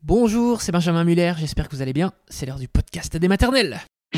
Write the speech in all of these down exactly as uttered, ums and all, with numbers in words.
Bonjour, c'est Benjamin Muller, j'espère que vous allez bien. C'est l'heure du podcast des maternelles.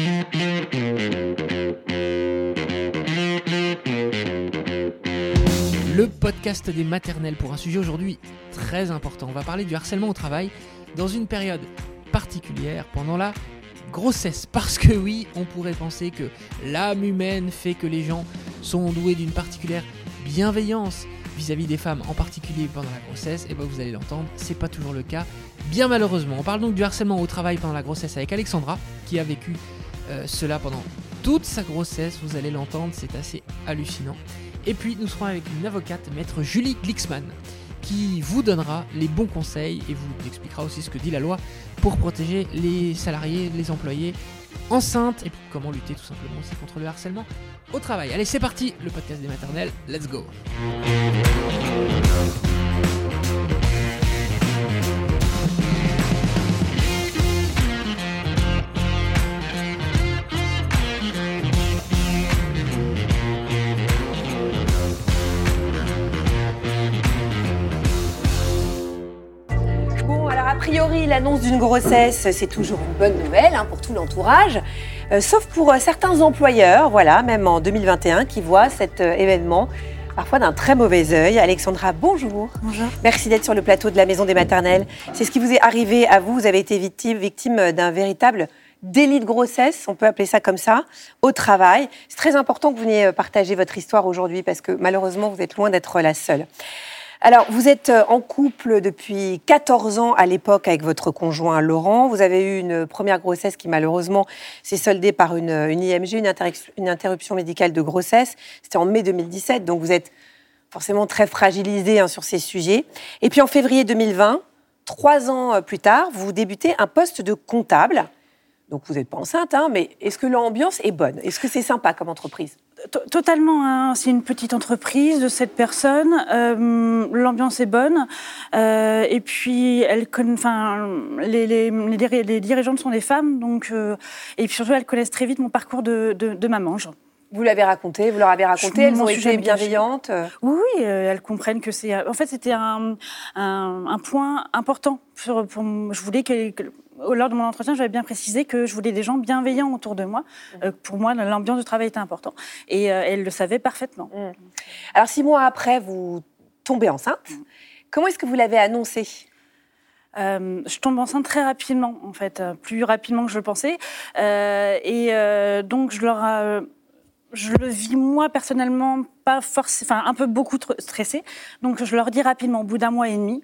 Le podcast des maternelles pour un sujet aujourd'hui très important. On va parler du harcèlement au travail dans une période particulière pendant la grossesse. Parce que oui, on pourrait penser que l'âme humaine fait que les gens sont doués d'une particulière bienveillance vis-à-vis des femmes, en particulier pendant la grossesse. Et bien vous allez l'entendre, c'est pas toujours le cas, bien malheureusement. On parle donc du harcèlement au travail pendant la grossesse avec Alexandra, qui a vécu euh, cela pendant toute sa grossesse. Vous allez l'entendre, c'est assez hallucinant. Et puis nous serons avec une avocate, maître Julie Glixman, qui vous donnera les bons conseils et vous expliquera aussi ce que dit la loi pour protéger les salariés, les employés enceintes et puis comment lutter tout simplement aussi contre le harcèlement au travail. Allez, c'est parti, le podcast des maternelles, let's go. A priori, l'annonce d'une grossesse, c'est toujours une bonne nouvelle hein, pour tout l'entourage, euh, sauf pour euh, certains employeurs, voilà, même en deux mille vingt et un, qui voient cet euh, événement parfois d'un très mauvais œil. Alexandra, bonjour. Bonjour. Merci d'être sur le plateau de la Maison des Maternelles. C'est ce qui vous est arrivé à vous. Vous avez été victime, victime d'un véritable délit de grossesse, on peut appeler ça comme ça, au travail. C'est très important que vous veniez partager votre histoire aujourd'hui parce que malheureusement, vous êtes loin d'être la seule. Alors, vous êtes en couple depuis quatorze ans à l'époque avec votre conjoint Laurent. Vous avez eu une première grossesse qui, malheureusement, s'est soldée par une, une I M G, une, interruption, une interruption médicale de grossesse. C'était en mai deux mille dix-sept, donc vous êtes forcément très fragilisé hein, sur ces sujets. Et puis, en février deux mille vingt, trois ans plus tard, vous débutez un poste de comptable. Donc, vous n'êtes pas enceinte, hein, mais est-ce que l'ambiance est bonne ? Est-ce que c'est sympa comme entreprise ? Totalement, hein. C'est une petite entreprise de sept personnes. Euh, l'ambiance est bonne. Euh, et puis, elle conna... enfin, les, les, les, les dirigeantes sont des femmes. Donc, euh, et puis surtout, elles connaissent très vite mon parcours de, de, de maman. Genre. Vous l'avez raconté, vous leur avez raconté, elles ont été bienveillantes. Oui, oui, euh, elles comprennent que c'est... En fait, c'était un, un, un point important. Pour, pour, je voulais que... que lors de mon entretien, j'avais bien précisé que je voulais des gens bienveillants autour de moi. Mmh. Euh, pour moi, l'ambiance de travail était importante. Et euh, elle le savait parfaitement. Mmh. Alors, six mois après, vous tombez enceinte. Mmh. Comment est-ce que vous l'avez annoncé ? Euh, je tombe enceinte très rapidement, en fait, euh, plus rapidement que je le pensais. Euh, et euh, donc, je leur... Euh, Je le vis, moi, personnellement, pas forcément, enfin, un peu beaucoup stressée. Donc, je leur dis rapidement, au bout d'un mois et demi.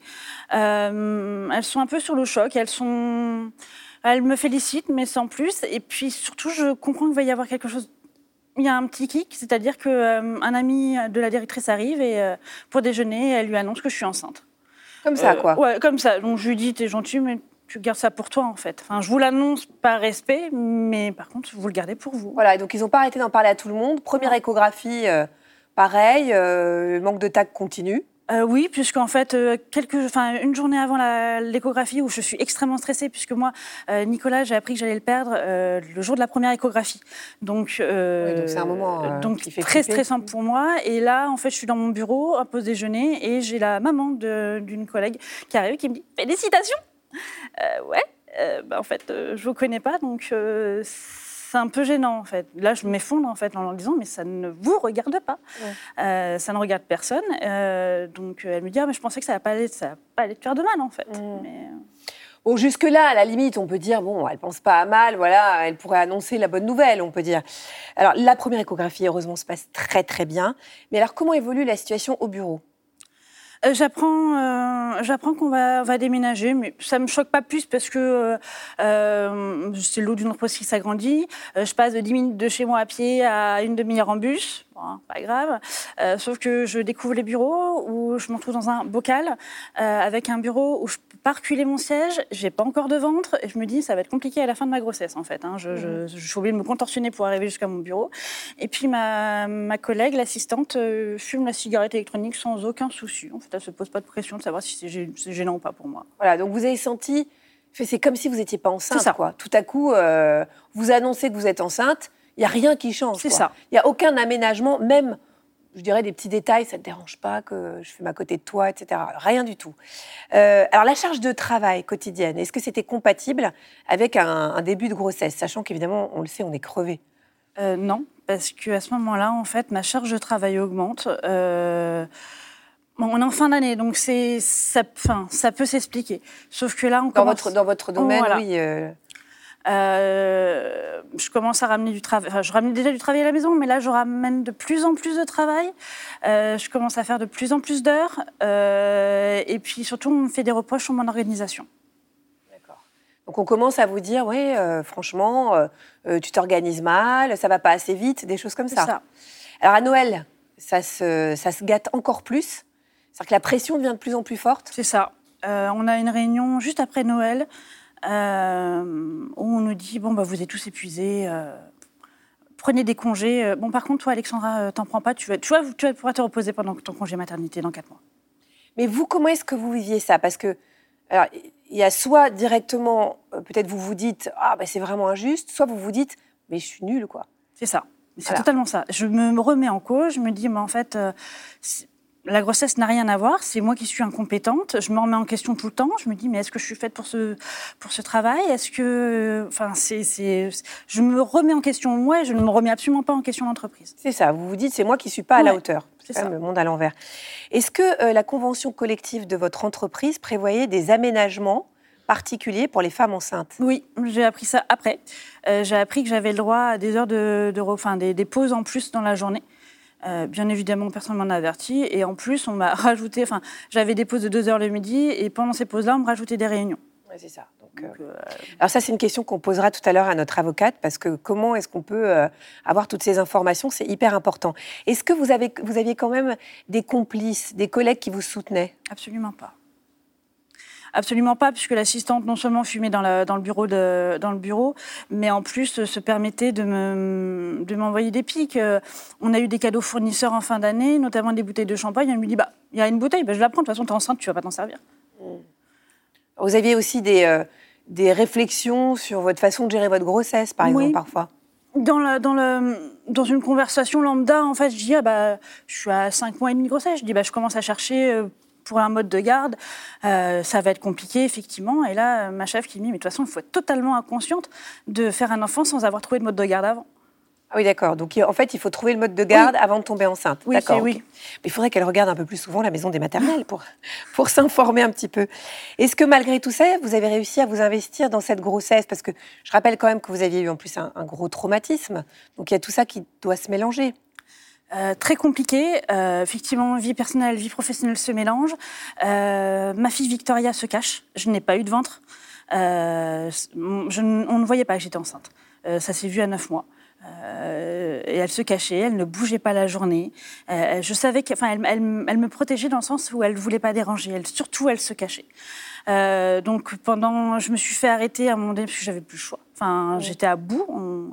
Euh, elles sont un peu sur le choc. Elles sont... Elles me félicitent, mais sans plus. Et puis, surtout, je comprends qu'il va y avoir quelque chose... Il y a un petit kick, c'est-à-dire qu'un euh, ami de la directrice arrive et, euh, pour déjeuner, elle lui annonce que je suis enceinte. Comme ça, euh, quoi. Ouais, comme ça. Donc, je lui dis, t'es gentil, mais... tu gardes ça pour toi, en fait. Enfin, je vous l'annonce par respect, mais par contre, vous le gardez pour vous. Voilà, donc ils n'ont pas arrêté d'en parler à tout le monde. Première échographie, euh, pareil, euh, le manque de tact continue. Euh, oui, puisqu'en fait, euh, quelques, enfin, une journée avant la, l'échographie où je suis extrêmement stressée, puisque moi, euh, Nicolas, j'ai appris que j'allais le perdre euh, le jour de la première échographie. Donc, euh, oui, donc c'est un moment euh, donc qui fait très flipper. stressant pour moi. Et là, en fait, je suis dans mon bureau à pause déjeuner et j'ai la maman de, d'une collègue qui arrive et qui me dit « Félicitations !» euh, Ouais, euh, bah, en fait, euh, je vous connais pas, donc euh, c'est un peu gênant, en fait. Là, je m'effondre, en fait, en leur disant, mais ça ne vous regarde pas. Ouais. Euh, ça ne regarde personne. Euh, donc, elle me dit, ah, mais je pensais que ça n'allait pas, pas aller te faire de mal, en fait. Mmh. Mais... Bon, jusque-là, à la limite, on peut dire, bon, elle ne pense pas à mal, voilà, elle pourrait annoncer la bonne nouvelle, on peut dire. Alors, la première échographie, heureusement, se passe très, très bien. Mais alors, comment évolue la situation au bureau ? Euh, j'apprends, euh, j'apprends qu'on va, on va déménager, mais ça me choque pas plus parce que euh, c'est l'eau d'une entreprise qui s'agrandit. Euh, je passe de dix minutes de chez moi à pied à une demi-heure en bus. Bon, pas grave. Euh, sauf que je découvre les bureaux où je me retrouve dans un bocal euh, avec un bureau où je peux pas reculer mon siège. J'ai pas encore de ventre et je me dis ça va être compliqué à la fin de ma grossesse en fait. Hein. Je, mmh. je, je suis obligée de me contorsionner pour arriver jusqu'à mon bureau. Et puis ma, ma collègue, l'assistante, euh, fume la cigarette électronique sans aucun souci. En fait, elle se pose pas de pression de savoir si c'est, c'est gênant ou pas pour moi. Voilà, donc vous avez senti, c'est comme si vous n'étiez pas enceinte, quoi. Tout à coup, euh, vous annoncez que vous êtes enceinte. Il n'y a rien qui change. C'est quoi. ça. Il n'y a aucun aménagement, même je dirais des petits détails, ça ne te dérange pas que je fume à côté de toi, et cetera. Rien du tout. Euh, alors, la charge de travail quotidienne, est-ce que c'était compatible avec un, un début de grossesse, sachant qu'évidemment, on le sait, on est crevé? Euh, non, parce qu'à ce moment-là, en fait, ma charge de travail augmente. Euh, bon, on est en fin d'année, donc c'est, ça, enfin, ça peut s'expliquer. Sauf que là, on Dans, commence... votre, dans votre domaine, Voilà. oui. Euh... Euh, je commence à ramener du travail. Enfin, je ramenais déjà du travail à la maison, mais là, je ramène de plus en plus de travail. Euh, je commence à faire de plus en plus d'heures. Euh, et puis surtout, on me fait des reproches sur mon organisation. D'accord. Donc, on commence à vous dire, oui, euh, franchement, euh, tu t'organises mal, ça va pas assez vite, des choses comme ça. ça. Alors, à Noël, ça se, ça se gâte encore plus. C'est-à-dire que la pression devient de plus en plus forte. C'est ça. Euh, on a une réunion juste après Noël. Euh, où on nous dit bon bah vous êtes tous épuisés, euh, prenez des congés. Bon par contre toi Alexandra euh, t'en prends pas, tu vas, tu, vois, tu vas pouvoir te reposer pendant ton congé maternité dans quatre mois. Mais vous, comment est-ce que vous viviez ça? Parce que alors il y a soit directement euh, peut-être vous vous dites ah ben c'est vraiment injuste, soit vous vous dites mais je suis nulle quoi. C'est ça, c'est voilà. Totalement ça. Je me remets en cause, je me dis mais en fait euh, la grossesse n'a rien à voir, c'est moi qui suis incompétente, je me remets en question tout le temps, je me dis mais est-ce que je suis faite pour ce, pour ce travail? Est-ce que... Enfin, c'est, c'est, je me remets en question moi et je ne me remets absolument pas en question l'entreprise. C'est ça, vous vous dites c'est moi qui ne suis pas à ouais, la hauteur, c'est ça, ça. le monde à l'envers. Est-ce que euh, la convention collective de votre entreprise prévoyait des aménagements particuliers pour les femmes enceintes? Oui, j'ai appris ça après. Euh, j'ai appris que j'avais le droit à des heures de, de, enfin, des, des pauses en plus dans la journée. Euh, bien évidemment, personne ne m'en a averti. Et en plus, on m'a rajouté... Enfin, j'avais des pauses de deux heures le midi. Et pendant ces pauses-là, on me rajoutait des réunions. Oui, c'est ça. Donc, Donc, euh... euh... Alors ça, c'est une question qu'on posera tout à l'heure à notre avocate. Parce que comment est-ce qu'on peut euh, avoir toutes ces informations? C'est hyper important. Est-ce que vous, avez, vous aviez quand même des complices, des collègues qui vous soutenaient? Absolument pas. Absolument pas, puisque l'assistante non seulement fumait dans, la, dans, le bureau de, dans le bureau, mais en plus se permettait de, me, de m'envoyer des pics. Euh, on a eu des cadeaux fournisseurs en fin d'année, notamment des bouteilles de champagne. Elle me dit, bah, il y a une bouteille, bah, je la prends, de toute façon, tu es enceinte, tu vas pas t'en servir. Mmh. Vous aviez aussi des, euh, des réflexions sur votre façon de gérer votre grossesse, par exemple, oui. parfois? Dans, la, dans, le, dans une conversation lambda, en fait, je dis, ah, bah, je suis à cinq mois et demi de grossesse, je dis, bah, je commence à chercher... Euh, pour un mode de garde, euh, ça va être compliqué, effectivement. Et là, ma chef qui me dit, mais de toute façon, il faut être totalement inconsciente de faire un enfant sans avoir trouvé de mode de garde avant. Ah oui, d'accord. Donc, en fait, il faut trouver le mode de garde oui. avant de tomber enceinte. Oui, d'accord. Okay. Oui. Mais il faudrait qu'elle regarde un peu plus souvent la maison des maternelles pour, pour s'informer un petit peu. Est-ce que, malgré tout ça, vous avez réussi à vous investir dans cette grossesse? Parce que je rappelle quand même que vous aviez eu en plus un, un gros traumatisme. Donc, il y a tout ça qui doit se mélanger. Euh, très compliqué. Euh, effectivement, vie personnelle, vie professionnelle se mélangent. Euh, ma fille Victoria se cache. Je n'ai pas eu de ventre. Euh, je, on ne voyait pas que j'étais enceinte. Euh, ça s'est vu à neuf mois. Euh, et elle se cachait, elle ne bougeait pas la journée. Euh, je savais qu'elle elle, elle, elle me protégeait dans le sens où elle ne voulait pas déranger. Elle, surtout, elle se cachait. Euh, donc, pendant, je me suis fait arrêter à un moment donné parce que j'avais plus le choix. Enfin, oui. J'étais à bout. On,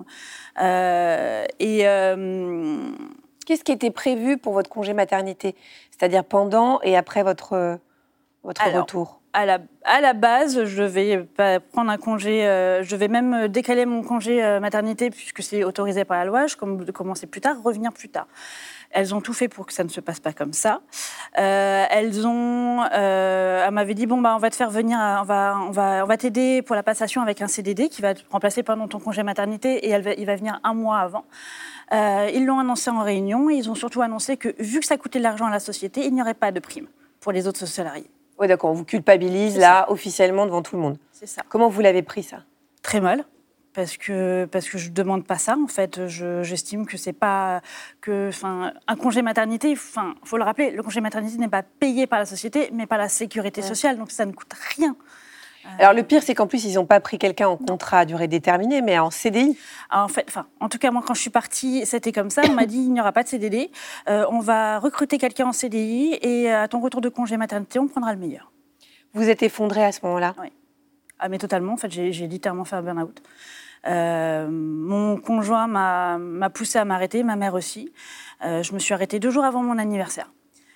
euh, et... Euh, Qu'est-ce qui était prévu pour votre congé maternité? C'est-à-dire pendant et après votre, votre Alors, retour? à la, à la base, je vais prendre un congé, euh, je vais même décaler mon congé euh, maternité puisque c'est autorisé par la loi, je de commencer plus tard, revenir plus tard. Elles ont tout fait pour que ça ne se passe pas comme ça. Euh, elles ont, euh, elle m'avait dit bon bah on va te faire venir, on va, on va, on va t'aider pour la passation avec un C D D qui va te remplacer pendant ton congé maternité et elle va, il va venir un mois avant. Euh, ils l'ont annoncé en réunion et ils ont surtout annoncé que vu que ça coûtait de l'argent à la société, il n'y aurait pas de prime pour les autres salariés. Oui, d'accord, on vous culpabilise là, ça. officiellement devant tout le monde. C'est ça. Comment vous l'avez pris, ça? Très mal, parce que, parce que je ne demande pas ça, en fait. Je, j'estime que c'est pas... que, enfin, un congé maternité, il faut le rappeler, le congé maternité n'est pas payé par la société, mais par la sécurité ouais. sociale, donc ça ne coûte rien. Alors, le pire, c'est qu'en plus, ils n'ont pas pris quelqu'un en contrat à durée déterminée, mais en C D I. En fait, enfin, en tout cas, moi, quand je suis partie, c'était comme ça. On m'a dit, il n'y aura pas de C D D. Euh, on va recruter quelqu'un en C D I et à ton retour de congé maternité, on prendra le meilleur. Vous êtes effondrée à ce moment-là? Oui. Ah, mais totalement. En fait, j'ai, j'ai littéralement fait un burn-out. Euh, mon conjoint m'a, m'a poussée à m'arrêter, ma mère aussi. Euh, je me suis arrêtée deux jours avant mon anniversaire.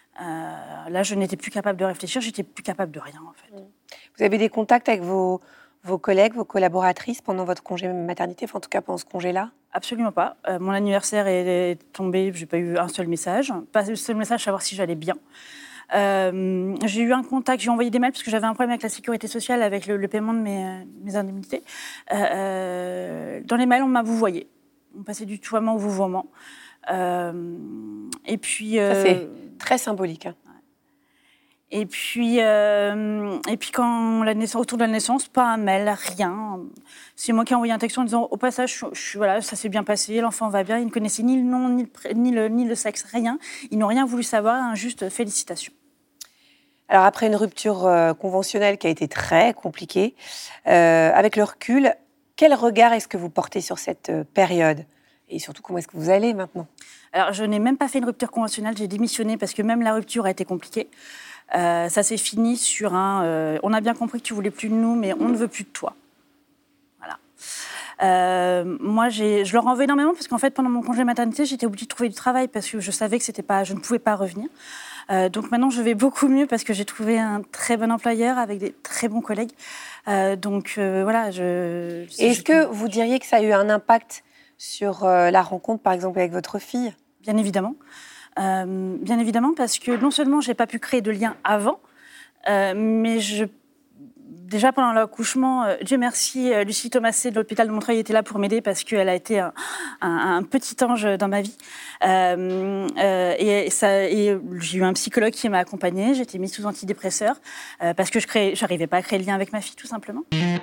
Euh, là, je n'étais plus capable de réfléchir, j'étais plus capable de rien, en fait. Vous avez des contacts avec vos, vos collègues, vos collaboratrices pendant votre congé maternité, enfin, en tout cas pendant ce congé-là? Absolument pas. Euh, mon anniversaire est, est tombé, j'ai pas eu un seul message. Pas un seul message, savoir si j'allais bien. Euh, j'ai eu un contact, j'ai envoyé des mails parce que j'avais un problème avec la sécurité sociale, avec le, le paiement de mes, mes indemnités. Euh, dans les mails, on m'a vouvoyé. On passait du tutoiement au vouvoiement. Euh, et puis... Euh, Ça, c'est très symbolique. Hein. Et puis, euh, et puis quand la naissance, autour de la naissance, pas un mail, rien. C'est moi qui ai envoyé un texte en disant au passage, je, je, voilà, ça s'est bien passé, l'enfant va bien. Ils ne connaissaient ni le nom, ni le, ni le, ni le sexe, rien. Ils n'ont rien voulu savoir, hein, juste félicitations. Alors après une rupture euh, conventionnelle qui a été très compliquée, euh, avec le recul, quel regard est-ce que vous portez sur cette euh, période? Et surtout, comment est-ce que vous allez maintenant? Alors, je n'ai même pas fait une rupture conventionnelle, j'ai démissionné parce que même la rupture a été compliquée. Euh, ça s'est fini sur un euh, « on a bien compris que tu voulais plus de nous, mais on ne veut plus de toi ». Voilà. Euh, moi, j'ai, je leur en veux énormément parce qu'en fait, pendant mon congé maternité, j'étais obligée de trouver du travail parce que je savais que c'était pas, je ne pouvais pas revenir. Euh, donc maintenant, je vais beaucoup mieux parce que j'ai trouvé un très bon employeur avec des très bons collègues. Euh, donc euh, voilà. Je, Est-ce je... que vous diriez que ça a eu un impact sur euh, la rencontre, par exemple, avec votre fille? Bien évidemment. Euh, bien évidemment, parce que non seulement je n'ai pas pu créer de lien avant, euh, mais je, déjà pendant l'accouchement, euh, Dieu merci, euh, Lucie Thomasé de l'hôpital de Montreuil était là pour m'aider parce qu'elle a été un, un, un petit ange dans ma vie. Euh, euh, et, ça, et j'ai eu un psychologue qui m'a accompagnée, j'ai été mise sous antidépresseur euh, parce que je n'arrivais pas à créer le lien avec ma fille, tout simplement.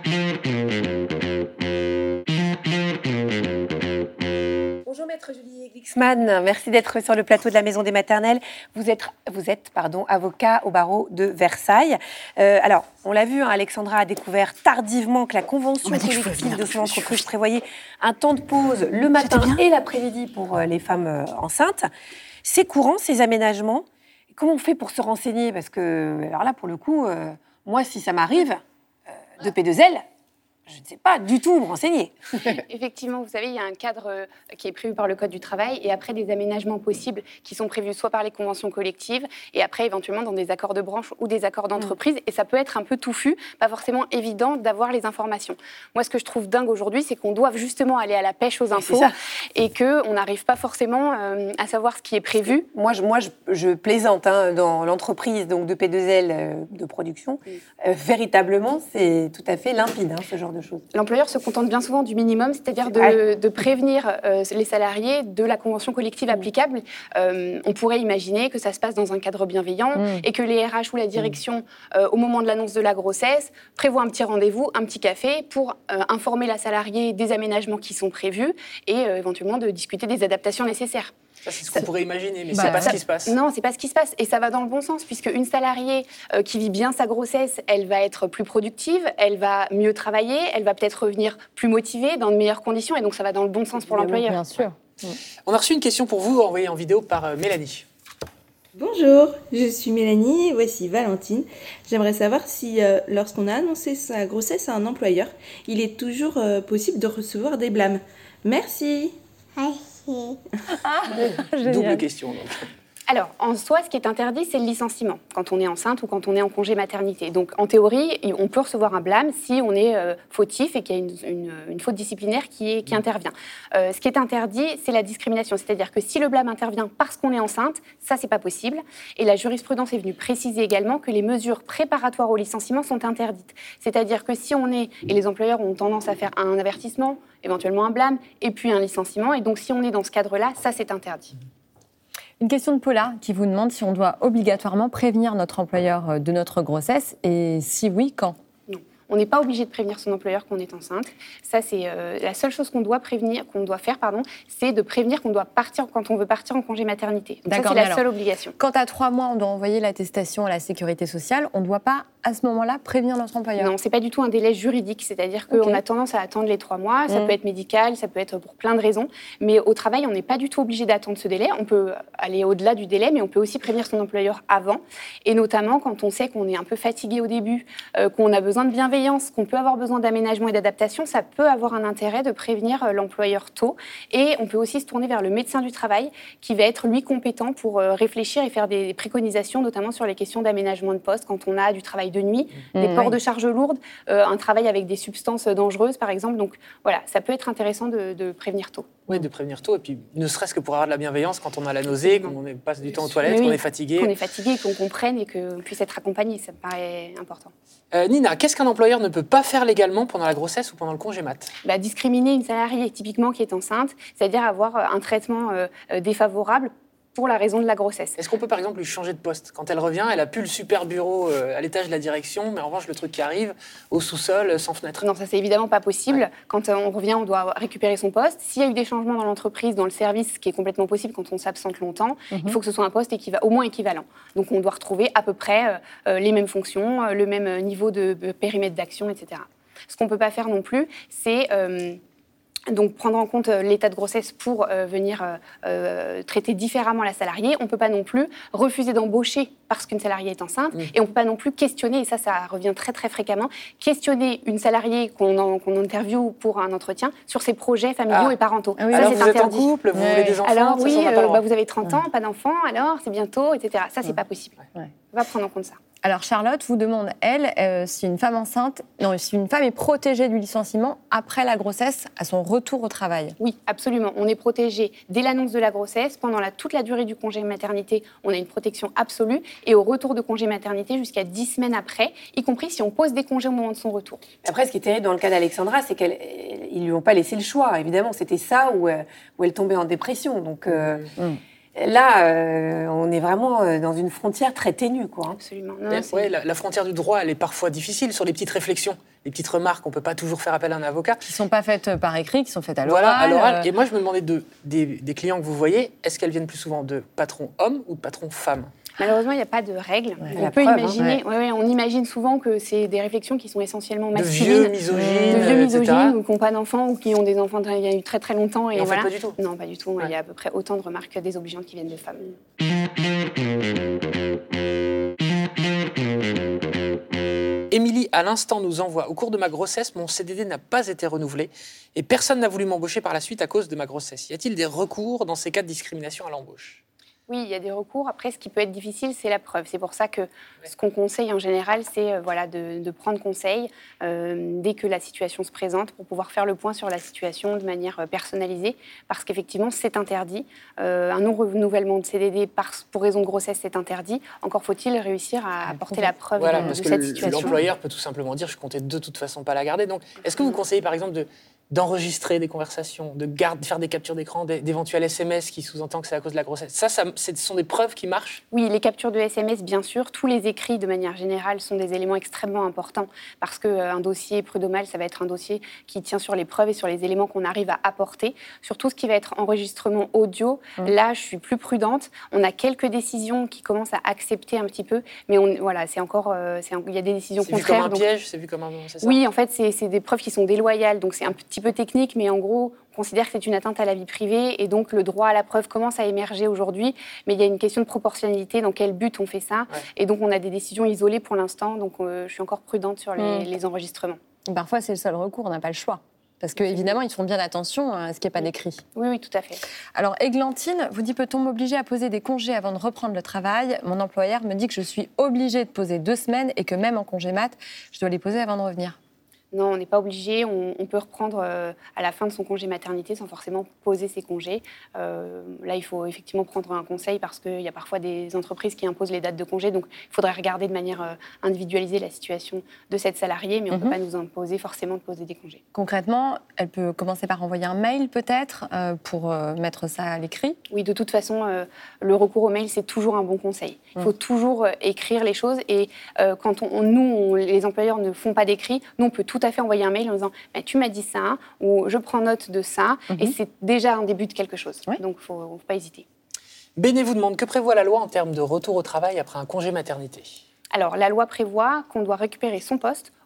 Bonjour Maître Julie Glixman, merci d'être sur le plateau de la Maison des Maternelles. Vous êtes, vous êtes pardon, avocat au barreau de Versailles. Euh, alors, on l'a vu, hein, Alexandra a découvert tardivement que la convention collective de son entreprise prévoyait un temps de pause le matin et l'après-midi pour euh, les femmes euh, enceintes. C'est courant, ces aménagements. Comment on fait pour se renseigner? Parce que, alors là, pour le coup, euh, moi, si ça m'arrive, euh, de P deux L, je ne sais pas du tout me renseigner. Effectivement, vous savez, il y a un cadre euh, qui est prévu par le Code du travail et après des aménagements possibles qui sont prévus soit par les conventions collectives et après éventuellement dans des accords de branche ou des accords d'entreprise. Mmh. Et ça peut être un peu touffu, pas forcément évident d'avoir les informations. Moi, ce que je trouve dingue aujourd'hui, c'est qu'on doit justement aller à la pêche aux infos et qu'on n'arrive pas forcément euh, à savoir ce qui est prévu. Moi, je, moi, je, je plaisante hein, dans l'entreprise donc de P deux L euh, de production. Mmh. Euh, véritablement, c'est tout à fait limpide, hein, ce genre de choses. L'employeur se contente bien souvent du minimum, c'est-à-dire de, de prévenir euh, les salariés de la convention collective applicable. Euh, on pourrait imaginer que ça se passe dans un cadre bienveillant mmh. et que les R H ou la direction, euh, au moment de l'annonce de la grossesse, prévoient un petit rendez-vous, un petit café pour euh, informer la salariée des aménagements qui sont prévus et euh, éventuellement de discuter des adaptations nécessaires. Ça, c'est ce qu'on pourrait imaginer, mais bah, c'est pas ça, ce qui se passe. Non, c'est pas ce qui se passe. Et ça va dans le bon sens, puisque une salariée euh, qui vit bien sa grossesse, elle va être plus productive, elle va mieux travailler, elle va peut-être revenir plus motivée, dans de meilleures conditions, et donc ça va dans le bon sens pour l'employeur. Bien sûr. Ouais. On a reçu une question pour vous, envoyée en vidéo par euh, Mélanie. Bonjour, je suis Mélanie, voici Valentine. J'aimerais savoir si, euh, lorsqu'on a annoncé sa grossesse à un employeur, il est toujours euh, possible de recevoir des blâmes. Merci. Merci. Ah, double question donc. Alors, en soi, ce qui est interdit, c'est le licenciement, quand on est enceinte ou quand on est en congé maternité. Donc, en théorie, on peut recevoir un blâme si on est euh, fautif et qu'il y a une, une, une faute disciplinaire qui, est, qui intervient. Euh, ce qui est interdit, c'est la discrimination. C'est-à-dire que si le blâme intervient parce qu'on est enceinte, ça, c'est pas possible. Et la jurisprudence est venue préciser également que les mesures préparatoires au licenciement sont interdites. C'est-à-dire que si on est, et les employeurs ont tendance à faire un avertissement, éventuellement un blâme, et puis un licenciement, et donc si on est dans ce cadre-là, ça, c'est interdit. Une question de Paula qui vous demande si on doit obligatoirement prévenir notre employeur de notre grossesse et si oui, quand ? Non. On n'est pas obligé de prévenir son employeur qu'on est enceinte. Ça, c'est euh, la seule chose qu'on doit prévenir, qu'on doit faire, pardon, c'est de prévenir qu'on doit partir quand on veut partir en congé maternité. Donc ça, c'est la alors, seule obligation. Quand à trois mois, on doit envoyer l'attestation à la sécurité sociale, on ne doit pas à ce moment-là prévenir notre employeur. Non, c'est pas du tout un délai juridique, c'est-à-dire qu'on okay. a tendance à attendre les trois mois. Ça mmh. peut être médical, ça peut être pour plein de raisons, mais au travail, on n'est pas du tout obligé d'attendre ce délai. On peut aller au-delà du délai, mais on peut aussi prévenir son employeur avant, et notamment quand on sait qu'on est un peu fatigué au début, euh, qu'on a besoin de bienveillance. bienveillance, qu'on peut avoir besoin d'aménagement et d'adaptation, ça peut avoir un intérêt de prévenir l'employeur tôt. Et on peut aussi se tourner vers le médecin du travail qui va être, lui, compétent pour réfléchir et faire des préconisations, notamment sur les questions d'aménagement de poste, quand on a du travail de nuit, mmh, des ports oui. de charges lourdes, euh, un travail avec des substances dangereuses, par exemple. Donc voilà, ça peut être intéressant de, de prévenir tôt. Oui, de prévenir tôt. Et puis, ne serait-ce que pour avoir de la bienveillance quand on a la nausée, qu'on passe du temps aux toilettes, oui, qu'on est fatigué. Qu'on est fatigué, qu'on comprenne et qu'on puisse être accompagné. Ça me paraît important. Euh, Nina, qu'est-ce qu'un employeur ne peut pas faire légalement pendant la grossesse ou pendant le congé mat ? Bah, discriminer une salariée typiquement qui est enceinte, c'est-à-dire avoir un traitement euh, défavorable pour la raison de la grossesse. Est-ce qu'on peut par exemple lui changer de poste ? Quand elle revient, elle n'a plus le super bureau euh, à l'étage de la direction, mais en revanche le truc qui arrive au sous-sol, euh, sans fenêtre. Non, ça c'est évidemment pas possible. Ouais. Quand euh, on revient, on doit récupérer son poste. S'il y a eu des changements dans l'entreprise, dans le service, ce qui est complètement possible quand on s'absente longtemps, mm-hmm. il faut que ce soit un poste équiva- au moins équivalent. Donc on doit retrouver à peu près euh, les mêmes fonctions, euh, le même niveau de, de périmètre d'action, et cetera. Ce qu'on ne peut pas faire non plus, c'est... Euh, Donc, prendre en compte l'état de grossesse pour euh, venir euh, euh, traiter différemment la salariée. On ne peut pas non plus refuser d'embaucher parce qu'une salariée est enceinte. Mmh. Et on ne peut pas non plus questionner, et ça, ça revient très, très fréquemment, questionner une salariée qu'on, en, qu'on interviewe pour un entretien sur ses projets familiaux ah. et parentaux. Ah oui, ça, alors c'est vous interdit. Êtes en couple, vous ouais. voulez des enfants. Alors ça, oui, ça, euh, bah, vous avez trente ans, ouais. pas d'enfants, alors c'est bientôt, et cetera. Ça, c'est ouais. pas possible. Ouais. On va prendre en compte ça. Alors Charlotte vous demande, elle, euh, si une femme enceinte, non, si une femme est protégée du licenciement après la grossesse, à son retour au travail. Oui, absolument. On est protégé dès l'annonce de la grossesse, pendant la, toute la durée du congé maternité, on a une protection absolue, et au retour de congé maternité jusqu'à dix semaines après, y compris si on pose des congés au moment de son retour. Après, ce qui est terrible dans le cas d'Alexandra, c'est qu'ils lui ont pas laissé le choix. Évidemment, c'était ça où, où elle tombait en dépression. Donc. Euh, mmh. Là, euh, on est vraiment dans une frontière très ténue, quoi. Absolument. Non, ouais, la, la frontière du droit, elle est parfois difficile sur les petites réflexions, les petites remarques. On ne peut pas toujours faire appel à un avocat. Qui ne sont pas faites par écrit, qui sont faites à l'oral. Voilà, à l'oral. Euh... Et moi, je me demandais de, des, des clients que vous voyez, est-ce qu'elles viennent plus souvent de patrons hommes ou de patrons femmes ? Malheureusement, il n'y a pas de règle. Ouais, on peut preuve, imaginer, hein, ouais. Ouais, ouais, on imagine souvent que c'est des réflexions qui sont essentiellement de masculines, vieux misogynes, de vieux misogynes ou qui n'ont pas d'enfants ou qui ont des enfants il y a eu très très longtemps. Et, et en voilà. fait, pas du tout. Non, pas du tout. Ouais. Il y a à peu près autant de remarques désobligeantes qui viennent de femmes. Émilie, à l'instant, nous envoie « Au cours de ma grossesse, mon C D D n'a pas été renouvelé et personne n'a voulu m'embaucher par la suite à cause de ma grossesse. Y a-t-il des recours dans ces cas de discrimination à l'embauche ?» Oui, il y a des recours. Après, ce qui peut être difficile, c'est la preuve. C'est pour ça que ce qu'on conseille en général, c'est euh, voilà, de, de prendre conseil euh, dès que la situation se présente pour pouvoir faire le point sur la situation de manière personnalisée. Parce qu'effectivement, c'est interdit. Euh, un non-renouvellement de C D D par, pour raison de grossesse, c'est interdit. Encore faut-il réussir à apporter la preuve voilà, de, parce de que cette le, situation. L'employeur peut tout simplement dire « Je comptais de toute façon pas la garder ». Donc, est-ce que vous conseillez par exemple de... d'enregistrer des conversations, de, garde, de faire des captures d'écran, d'éventuels S M S qui sous-entendent que c'est à cause de la grossesse. Ça, ça ce sont des preuves qui marchent ? Oui, les captures de S M S, bien sûr. Tous les écrits, de manière générale, sont des éléments extrêmement importants parce qu'un dossier prud'homal, ça va être un dossier qui tient sur les preuves et sur les éléments qu'on arrive à apporter. Surtout ce qui va être enregistrement audio, mmh. là, je suis plus prudente. On a quelques décisions qui commencent à accepter un petit peu, mais on, voilà, c'est encore, euh, c'est, il y a des décisions c'est contraires. C'est vu comme un donc... piège, c'est vu comme un... C'est ça ? Oui, en fait, c'est, c'est des preuves qui sont déloyales, donc c'est un petit peu technique, mais en gros, on considère que c'est une atteinte à la vie privée et donc le droit à la preuve commence à émerger aujourd'hui, mais il y a une question de proportionnalité, dans quel but on fait ça, ouais. Et donc on a des décisions isolées pour l'instant, donc euh, je suis encore prudente sur les, mmh. les enregistrements. Parfois, c'est le seul recours, on n'a pas le choix. Parce qu'évidemment, ils font bien attention à ce qui n'est pas décrit. Oui, oui, tout à fait. Alors, Églantine vous dit, peut-on m'obliger à poser des congés avant de reprendre le travail ? Mon employeur me dit que je suis obligée de poser deux semaines et que même en congé mat, je dois les poser avant de revenir. Non, on n'est pas obligé. On, on peut reprendre euh, à la fin de son congé maternité sans forcément poser ses congés. Euh, là, il faut effectivement prendre un conseil parce qu'il y a parfois des entreprises qui imposent les dates de congé. Donc, il faudrait regarder de manière euh, individualisée la situation de cette salariée, mais on ne mm-hmm. peut pas nous imposer forcément de poser des congés. Concrètement, elle peut commencer par envoyer un mail peut-être euh, pour euh, mettre ça à l'écrit ? Oui, de toute façon, euh, le recours au mail, c'est toujours un bon conseil. Il mm. faut toujours euh, écrire les choses et euh, quand on, on, nous, on, les employeurs ne font pas d'écrit, nous, on peut tout à fait envoyer un mail en disant bah, tu m'as dit ça hein, ou je prends note de ça mm-hmm. et c'est déjà un début de quelque chose. Oui. Donc il ne faut, faut pas hésiter. Béné vous demande que prévoit la loi en termes de retour au travail après un congé maternité ? Alors la loi prévoit qu'on doit récupérer son poste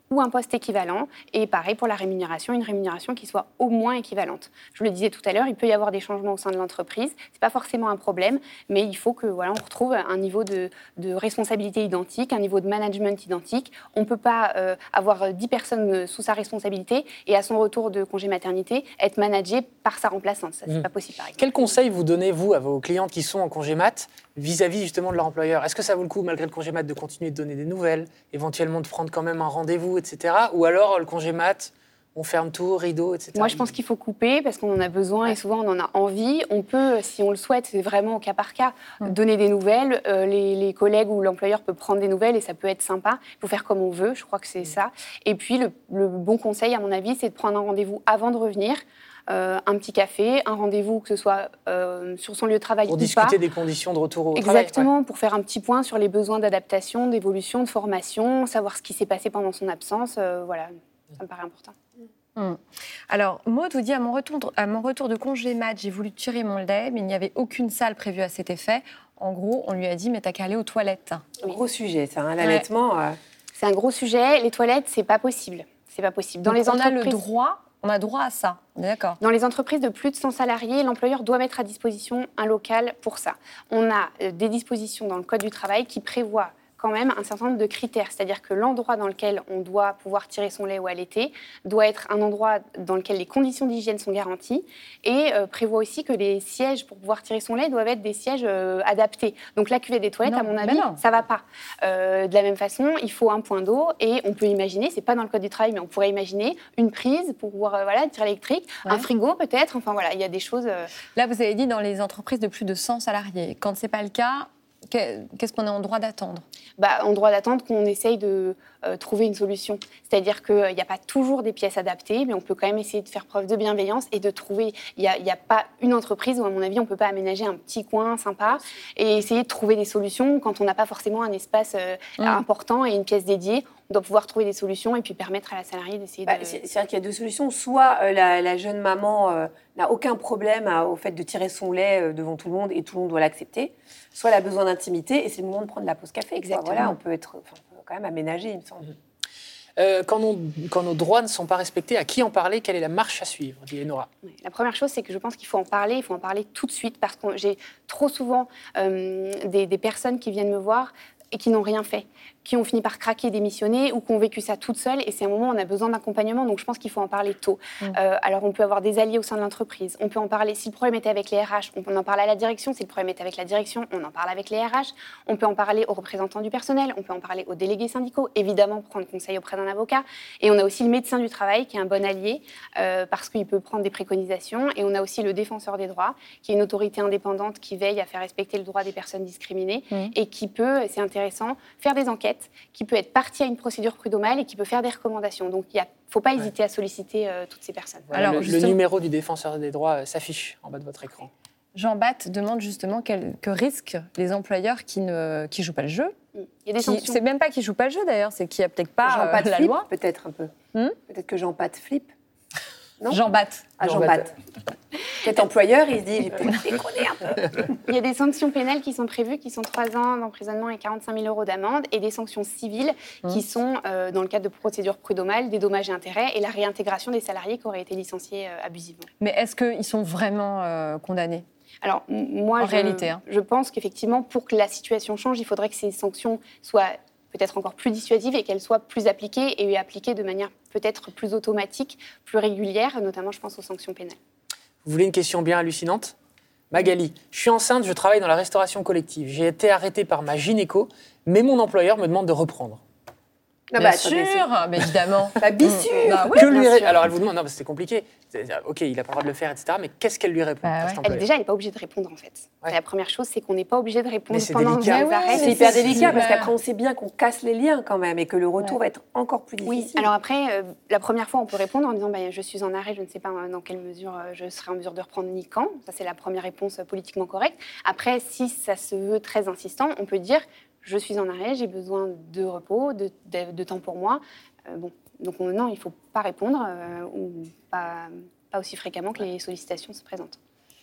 ou un poste équivalent. Et pareil pour la rémunération, une rémunération qui soit au moins équivalente. Je le disais tout à l'heure, il peut y avoir des changements au sein de l'entreprise. C'est pas forcément un problème, mais il faut que voilà, on retrouve un niveau de, de responsabilité identique, un niveau de management identique. On peut pas euh, avoir dix personnes sous sa responsabilité et à son retour de congé maternité être managé par sa remplaçante. Ça, c'est mmh. pas possible, par exemple. Quel conseil vous donnez, vous, à vos clientes qui sont en congé mat, vis-à-vis justement de leur employeur? Est-ce que ça vaut le coup, malgré le congé mat, de continuer de donner des nouvelles, éventuellement de prendre quand même un rendez-vous, et cetera. Ou alors, le congé mat, on ferme tout, rideau, et cetera. Moi, je pense qu'il faut couper parce qu'on en a besoin et souvent on en a envie. On peut, si on le souhaite, c'est vraiment au cas par cas, mmh. donner des nouvelles. Euh, les, les collègues ou l'employeur peut prendre des nouvelles et ça peut être sympa. Il faut faire comme on veut, je crois que c'est mmh. ça. Et puis, le, le bon conseil, à mon avis, c'est de prendre un rendez-vous avant de revenir. Euh, un petit café, un rendez-vous, que ce soit euh, sur son lieu de travail pour ou discuter pas. des conditions de retour au Exactement, travail. Exactement, pour faire un petit point sur les besoins d'adaptation, d'évolution, de formation, savoir ce qui s'est passé pendant son absence. Euh, voilà, ça me paraît important. Hum. Alors, Maud vous dit, à mon retour, à mon retour de congé mat, j'ai voulu tirer mon lait, mais il n'y avait aucune salle prévue à cet effet. En gros, on lui a dit, mais t'as qu'à aller aux toilettes. Oui. Gros sujet, ça, hein, l'allaitement. Ouais. Euh... C'est un gros sujet. Les toilettes, c'est pas possible. C'est pas possible. Dans Donc, les on entreprises... a le droit... On a droit à ça, d'accord. Dans les entreprises de plus de cent salariés, l'employeur doit mettre à disposition un local pour ça. On a des dispositions dans le Code du travail qui prévoient quand même un certain nombre de critères. C'est-à-dire que l'endroit dans lequel on doit pouvoir tirer son lait ou allaiter doit être un endroit dans lequel les conditions d'hygiène sont garanties et euh, prévoit aussi que les sièges pour pouvoir tirer son lait doivent être des sièges euh, adaptés. Donc la cuvette des toilettes, non, à mon avis, ça ne va pas. Euh, de la même façon, il faut un point d'eau et on peut imaginer, ce n'est pas dans le Code du travail, mais on pourrait imaginer une prise pour pouvoir euh, voilà, tirer l'électrique, ouais. un frigo peut-être. Enfin voilà, il y a des choses... Euh... Là, vous avez dit dans les entreprises de plus de cent salariés. Quand ce n'est pas le cas... Qu'est-ce qu'on est en droit d'attendre ? Bah, en droit d'attendre qu'on essaye de euh, trouver une solution. C'est-à-dire qu'il n'y a pas toujours des pièces adaptées, mais on peut quand même essayer de faire preuve de bienveillance et de trouver... Il n'y a, a pas une entreprise où, à mon avis, on ne peut pas aménager un petit coin sympa et essayer de trouver des solutions quand on n'a pas forcément un espace euh, mmh. important et une pièce dédiée. On doit pouvoir trouver des solutions et puis permettre à la salariée d'essayer bah, de... C'est-à-dire qu'il y a deux solutions. Soit euh, la, la jeune maman euh, n'a aucun problème à, au fait de tirer son lait euh, devant tout le monde et tout le monde doit l'accepter. Soit elle a besoin d'intimité et c'est le moment de prendre la pause café. Exactement. Voilà, on peut, être, enfin, on peut quand même aménager, il me semble. Euh, quand, on, quand nos droits ne sont pas respectés, à qui en parler ? Quelle est la marche à suivre, dit Nora ? Oui, la première chose, c'est que je pense qu'il faut en parler, il faut en parler tout de suite parce que j'ai trop souvent euh, des, des personnes qui viennent me voir et qui n'ont rien fait, qui ont fini par craquer, démissionner ou qui ont vécu ça toutes seules. Et c'est un moment où on a besoin d'accompagnement, donc je pense qu'il faut en parler tôt. Mmh. Euh, alors, on peut avoir des alliés au sein de l'entreprise. On peut en parler, si le problème était avec les R H, on en parle à la direction. Si le problème est avec la direction, on en parle avec les R H. On peut en parler aux représentants du personnel. On peut en parler aux délégués syndicaux. Évidemment, prendre conseil auprès d'un avocat. Et on a aussi le médecin du travail, qui est un bon allié, euh, parce qu'il peut prendre des préconisations. Et on a aussi le défenseur des droits, qui est une autorité indépendante qui veille à faire respecter le droit des personnes discriminées mmh. et qui peut, c'est intéressant, faire des enquêtes, qui peut être partie à une procédure prud'homale et qui peut faire des recommandations. Donc, il ne faut pas hésiter ouais. à solliciter euh, toutes ces personnes. Voilà, Alors, le, justement... le numéro du défenseur des droits euh, s'affiche en bas de votre écran. Jean Batte demande justement quel, que risquent les employeurs qui ne qui jouent pas le jeu. Il y a des qui, sanctions. C'est même pas qu'ils jouent pas le jeu d'ailleurs, c'est qu'ils n'appliquent pas Jean Batte euh, la flip, loi. Peut-être un peu. Hmm peut-être que Jean Batte flippe. Non Jean Batte. Ah, Jean, Jean Batte. Peut-être employeur, il se dit, j'ai peut-être déconné un peu. Il y a des sanctions pénales qui sont prévues, qui sont trois ans d'emprisonnement et quarante-cinq mille euros d'amende, et des sanctions civiles mmh. qui sont, euh, dans le cadre de procédures prud'homales, des dommages et intérêts, et la réintégration des salariés qui auraient été licenciés euh, abusivement. Mais est-ce qu'ils sont vraiment euh, condamnés ? Alors, moi, en je, réalité, hein. je pense qu'effectivement, pour que la situation change, il faudrait que ces sanctions soient peut-être encore plus dissuasives et qu'elles soient plus appliquées et appliquées de manière peut-être plus automatique, plus régulière, notamment, je pense, aux sanctions pénales. Vous voulez une question bien hallucinante ? Magali, je suis enceinte, je travaille dans la restauration collective. J'ai été arrêtée par ma gynéco, mais mon employeur me demande de reprendre. Ah bien bah, sûr, mais évidemment. Bah, bien sûr. Bah, oui, que lui ré... Alors elle vous demande, non, c'est compliqué. Ok, il n'a pas le droit de le faire, et cetera. Mais qu'est-ce qu'elle lui répond bah, ouais. Elle, déjà, elle n'est pas obligée de répondre en fait. Ouais. La première chose, c'est qu'on n'est pas obligé de répondre mais pendant délicat. les arrêts. C'est, c'est hyper délicat parce qu'après on sait bien qu'on casse les liens quand même et que le retour ouais. va être encore plus difficile. Oui. Alors après, euh, la première fois, on peut répondre en disant, bah, je suis en arrêt, je ne sais pas dans quelle mesure euh, je serai en mesure de reprendre ni quand. Ça, c'est la première réponse euh, politiquement correcte. Après, si ça se veut très insistant, on peut dire, je suis en arrêt, j'ai besoin de repos, de, de, de temps pour moi. Euh, bon, donc on, non, il ne faut pas répondre euh, ou pas, pas aussi fréquemment que les sollicitations se présentent.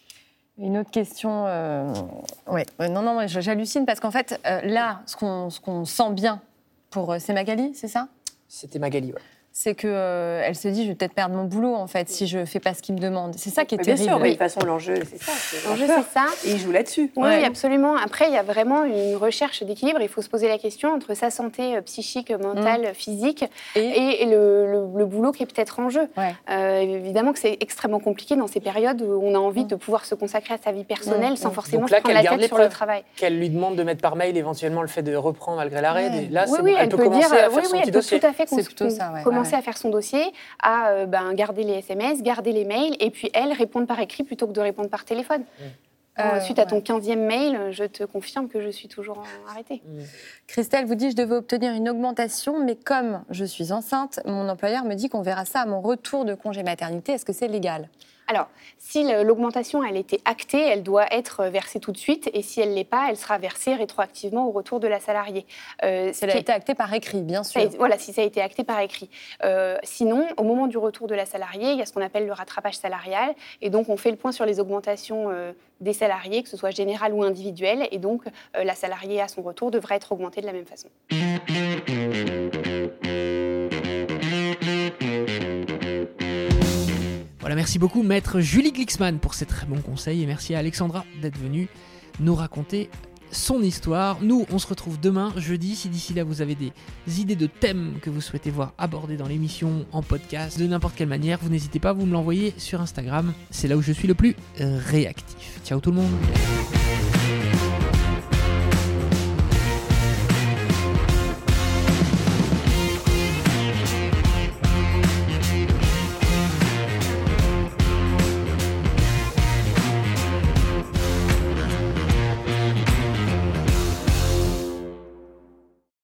Une autre question, euh, ouais, non, non, j'hallucine parce qu'en fait, euh, là, ce qu'on, ce qu'on sent bien pour, c'est Magali, c'est ça ? C'était Magali, ouais. C'est qu'elle euh, se dit, je vais peut-être perdre mon boulot, en fait, si je ne fais pas ce qu'il me demande. C'est ça qui est Mais terrible. Bien sûr, oui. De toute façon, l'enjeu, c'est ça. C'est l'enjeu, c'est ça. Et il joue là-dessus. Oui, ouais. absolument. Après, il y a vraiment une recherche d'équilibre. Il faut se poser la question entre sa santé psychique, mentale, mmh. physique et, et le, le, le boulot qui est peut-être en jeu. Ouais. Euh, évidemment que c'est extrêmement compliqué dans ces périodes où on a envie mmh. de pouvoir se consacrer à sa vie personnelle mmh. sans forcément Donc là, se prendre la tête sur le travail. Qu'elle lui demande de mettre par mail éventuellement le fait de reprendre malgré l'arrêt. Ouais. Là, oui, oui, elle, elle peut commencer dire, à faire oui, son oui, petit dossier. Elle peut tout à fait c'est plutôt ça, ouais. commencer ouais. à faire son dossier, à euh, ben, garder les S M S, garder les mails, et puis elle, répondre par écrit plutôt que de répondre par téléphone. Mmh. Euh, Suite à ton quinzième mail, je te confirme que je suis toujours arrêtée. Mmh. Christelle vous dit, je devais obtenir une augmentation, mais comme je suis enceinte, mon employeur me dit qu'on verra ça à mon retour de congé maternité. Est-ce que c'est légal ? Alors, si l'augmentation elle était actée, elle doit être versée tout de suite, et si elle ne l'est pas, elle sera versée rétroactivement au retour de la salariée. Euh, si elle a été actée par écrit, bien sûr. Ça, voilà, si ça a été acté par écrit. Euh, sinon, au moment du retour de la salariée, il y a ce qu'on appelle le rattrapage salarial, et donc on fait le point sur les augmentations euh, des salariés, que ce soit générales ou individuelles, et donc euh, la salariée à son retour devrait être augmentée de la même façon. Voilà, merci beaucoup Maître Julie Glixman pour ces très bons conseils et merci à Alexandra d'être venue nous raconter son histoire. Nous, on se retrouve demain, jeudi. Si d'ici là vous avez des idées de thèmes que vous souhaitez voir abordés dans l'émission, en podcast, de n'importe quelle manière, vous n'hésitez pas à vous me l'envoyer sur Instagram. C'est là où je suis le plus réactif. Ciao tout le monde.